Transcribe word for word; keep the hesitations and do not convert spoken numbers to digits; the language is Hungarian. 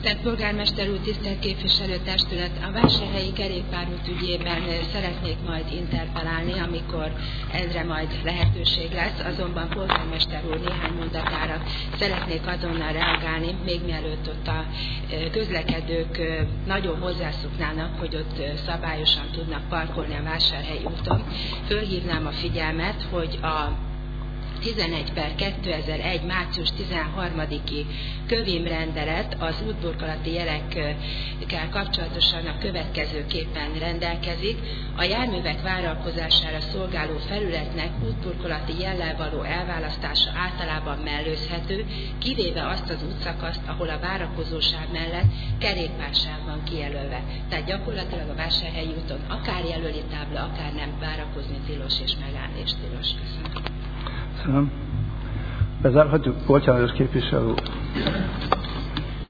Tehát polgármester úr, tisztelt képviselőtestület, a vásárhelyi kerékpárút ügyében szeretnék majd interpellálni, amikor ezre majd lehetőség lesz, azonban polgármester úr néhány mondatára szeretnék azonnal reagálni, még mielőtt ott a közlekedők nagyon hozzászoknának, hogy ott szabályosan tudnak parkolni a Vásárhelyi úton. Fölhívnám a figyelmet, hogy a tizenegy per kétezer-egy március tizenharmadiki kövim rendelet az útburkolati jelekkel kapcsolatosan a következőképpen rendelkezik. A járművek vállalkozására szolgáló felületnek útburkolati jellel való elválasztása általában mellőzhető, kivéve azt az útszakaszt, ahol a várakozósáv mellett kerékpársáv van kijelölve. Tehát gyakorlatilag a Vásárhelyi úton akár jelöli tábla, akár nem, várakozni tilos és megállni és tilos. Köszönöm. Köszönöm. Bezárhatjuk? Bocsánat, képviselő.